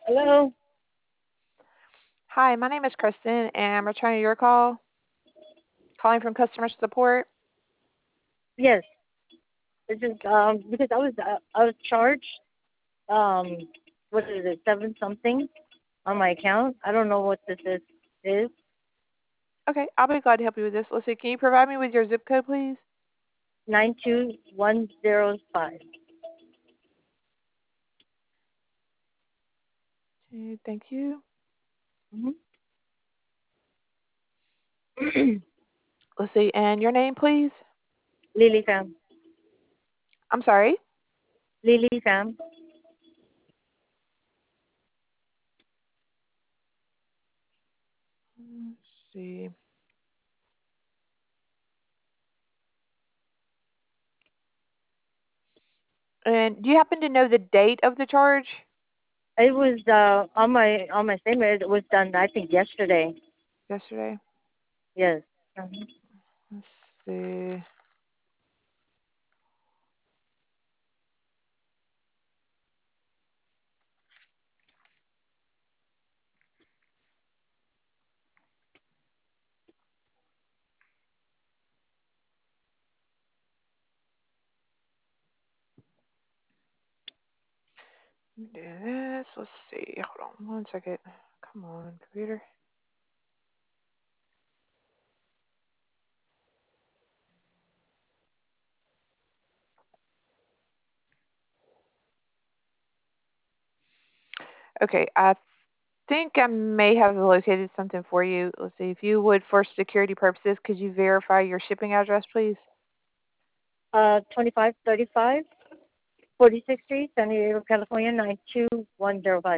Hello? Hi, my name is Kristen, and I'm returning your call, calling from customer support. Yes. This is because I was charged um what is it, seven something on my account. I don't know what this is. Okay, I'll be glad to help you with this. Let's see, can you provide me with your zip code, please? 92105. Okay, thank you. Mm-hmm. Let's see, and your name, please? Lily fam. I'm sorry. Lily fam. Let's see. And do you happen to know the date of the charge? It was on my statement. It was done I think yesterday. Yesterday. Yes. Let's see. Do this. Let's see. Hold on one second. Come on, computer. Okay, I think I may have located something for you. Let's see. If you would, for security purposes, could you verify your shipping address, please? 2535 46th Street, San Diego, California 92105.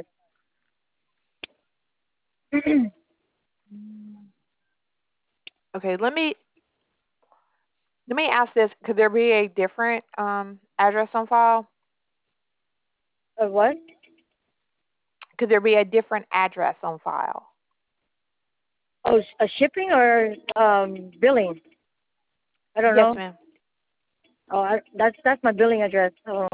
Mm. Okay, let me ask this. Could there be a different address on file? What? Could there be a different address on file? Oh, a shipping or billing? I don't Yes, know. ma'am. Oh, that's my billing address. Oh,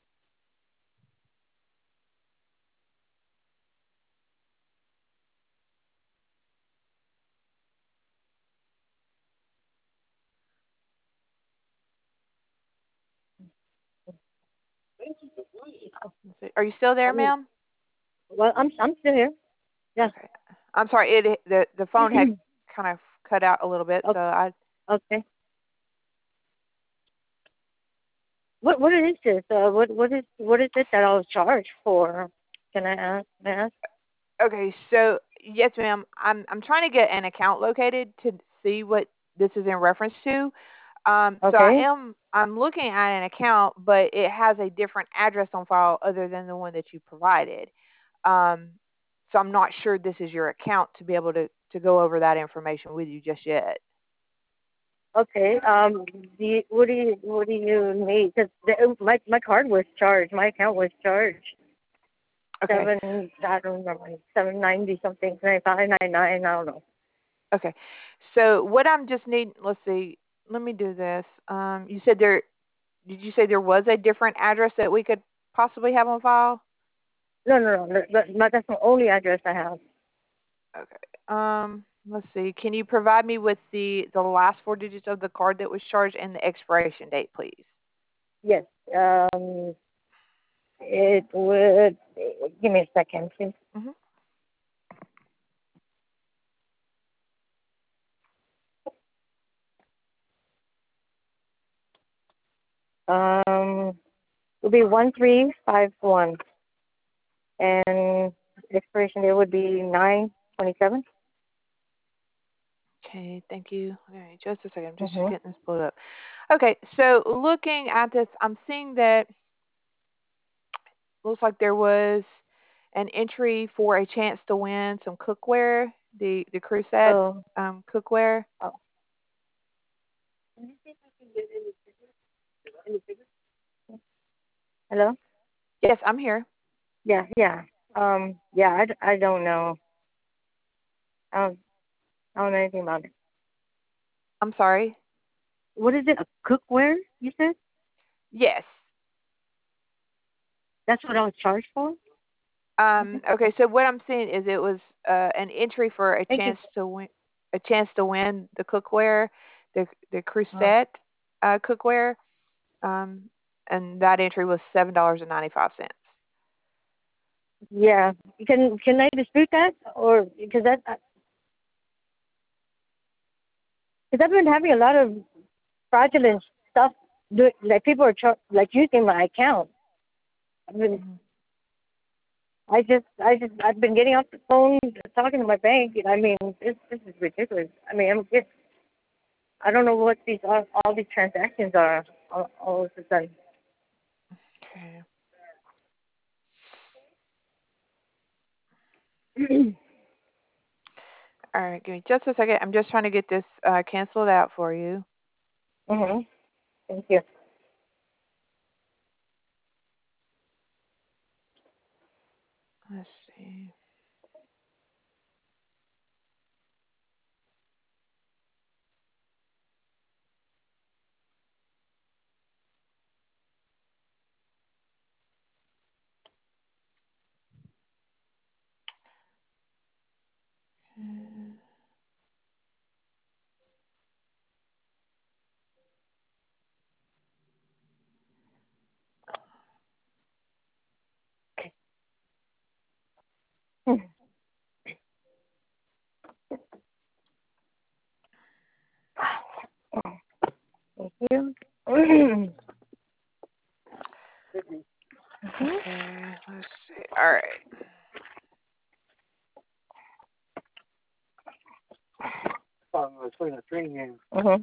Let's see. Are you still there, oh, ma'am? well, I'm still here. Yeah. Okay. I'm sorry. The phone had kind of cut out a little bit, so Okay. I. Okay. What is this? What is it that I was charged for? Can I ask? May I ask? Okay, so yes, ma'am. I'm trying to get an account located to see what this is in reference to. So Okay. I'm looking at an account, but it has a different address on file other than the one that you provided. Um, so I'm not sure this is your account to be able to go over that information with you just yet. Okay. What do you need? Because my card was charged. My account was charged Okay. 7. I don't remember, 790 something, 9599. I don't know. Okay. So what I'm just needing, let's see. Let me do this. You said there. Did you say there was a different address that we could possibly have on file? No, no, no. That's the only address I have. Okay. Let's see. Can you provide me with the last four digits of the card that was charged and the expiration date, please? Yes. It would. Give me a second, please. Hmm. Um, it would be 1351, and expiration date would be 9/27. Okay, thank you. All right, just a second. I'm just Mhm. getting this pulled up. Okay, so looking at this, I'm seeing that looks like there was an entry for a chance to win some cookware, the Crusade Oh. cookware. Oh. Hello. Yes, I'm here. Yeah. Yeah. Yeah. I don't know. I don't know anything about it. I'm sorry. What is it? A cookware? You said Yes. that's what I was charged for. Okay, so what I'm seeing is it was an entry for Thank you. a chance to win the cookware, the Uh, Crusette cookware, um, and that entry was $7.95. yeah. Can I dispute that, or because because I've been having a lot of fraudulent stuff. Like people are like using my account. I mean, Mm-hmm. I've been getting off the phone, talking to my bank. I mean, this is ridiculous. I mean, I don't know what these all these transactions are all of a sudden. Okay. All right, give me just a second. I'm just trying to get this canceled out for you. Mhm. Thank you. Let's see. Thank you. Okay, let's see. All right. Mhm.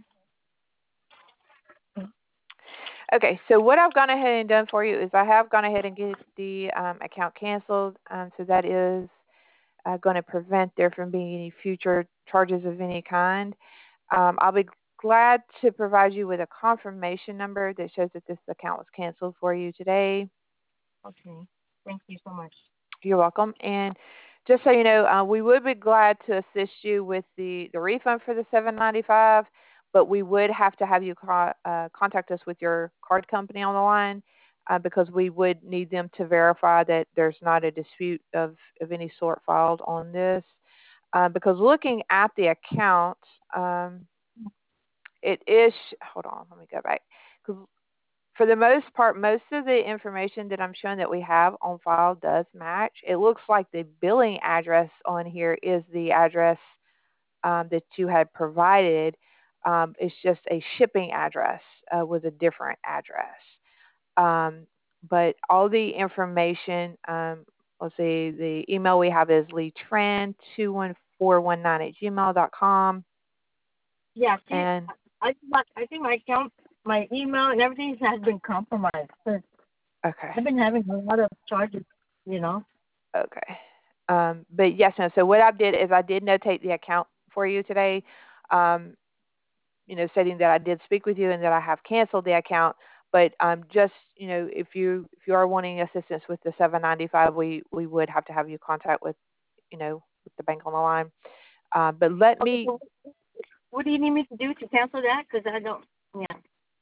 Okay, so what I've gone ahead and done for you is I have gone ahead and get the account canceled. So that is going to prevent there from being any future charges of any kind. I'll be glad to provide you with a confirmation number that shows that this account was canceled for you today. Okay. Thank you so much. You're welcome. And just so you know, we would be glad to assist you with the refund for the $7.95, but we would have to have you contact us with your card company on the line because we would need them to verify that there's not a dispute of any sort filed on this. Because looking at the account, um, it is, hold on, let me go back. 'Cause for the most part, most of the information that I'm showing that we have on file does match. It looks like the billing address on here is the address that you had provided. It's just a shipping address with a different address. Um, but all the information, let's see, the email we have is leetran21419 at gmail.com. Yeah. See, And I think my account, my email, and everything has been compromised. 'Cause okay. I've been having a lot of charges. You know. Okay. But yes, no. So what I did is I did notate the account for you today, um, stating that I did speak with you and that I have canceled the account. But just if you are wanting assistance with the 795, we would have to have you contact with the bank on the line. But let Okay. me. So what do you need me to do to cancel that? Because I don't. Yeah.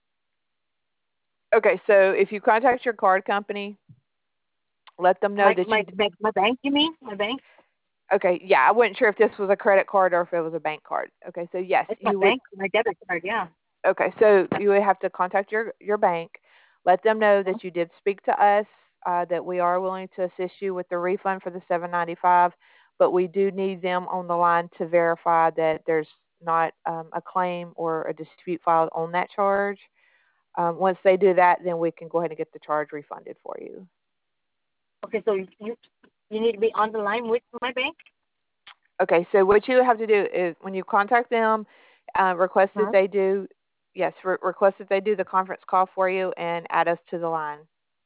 Okay, so if you contact your card company, let them know that you. My bank. You mean my bank? Okay, yeah, I wasn't sure if this was a credit card or if it was a bank card. Okay, so yes, It's my you would. bank. My debit card. Yeah. Okay, so you would have to contact your bank, let them know Mhm. that you did speak to us, that we are willing to assist you with the refund for the 795, but we do need them on the line to verify that there's not a claim or a dispute filed on that charge. Once they do that, then we can go ahead and get the charge refunded for you. Okay. So you need to be on the line with my bank. Okay, so what you have to do is when you contact them, request that Huh? they do, yes, request that they do the conference call for you and add us to the line.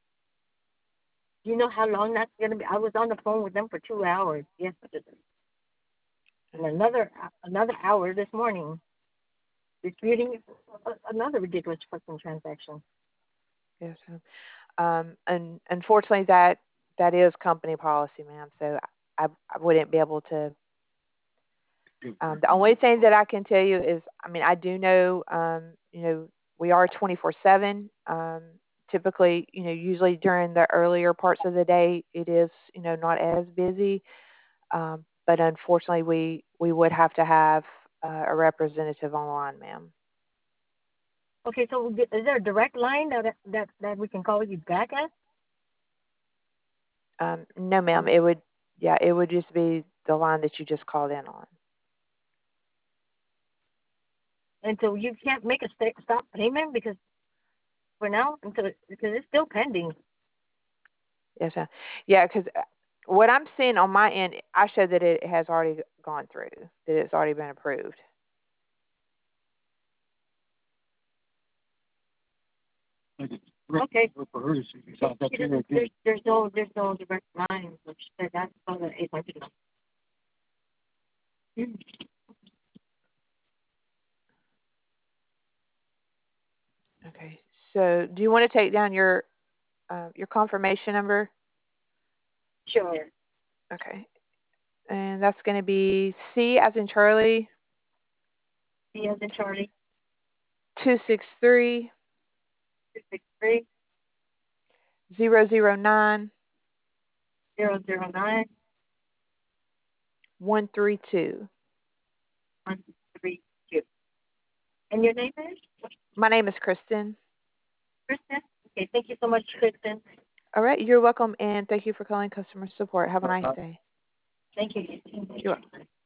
Do you know how long that's gonna be? I was on the phone with them for 2 hours yesterday, and another hour this morning, disputing another ridiculous fucking transaction. Yes. And unfortunately, that is company policy, ma'am. So I wouldn't be able to. The only thing that I can tell you is, I mean, I do know, we are 24/7. typically, usually during the earlier parts of the day, it is, not as busy. But unfortunately, we would have to have a representative online, ma'am. Okay, so is there a direct line that we can call you back at? No, ma'am. It would just be the line that you just called in on. And so you can't make a stop payment because for now, because it's still pending. Yes, ma'am. Yeah, because what I'm seeing on my end, I show that it has already gone through, that it's already been approved. Okay. There's no direct line, which said that's on the 800 number. Okay. So, do you want to take down your confirmation number? Sure. Okay. And that's going to be C as in Charlie. C as in Charlie. 263. 263. 009. 009. 132. 132. And your name is? My name is Kristen. Kristen? Okay, thank you so much, Kristen. All right, you're welcome, and thank you for calling customer support. Have a nice day. Thank you. You're welcome.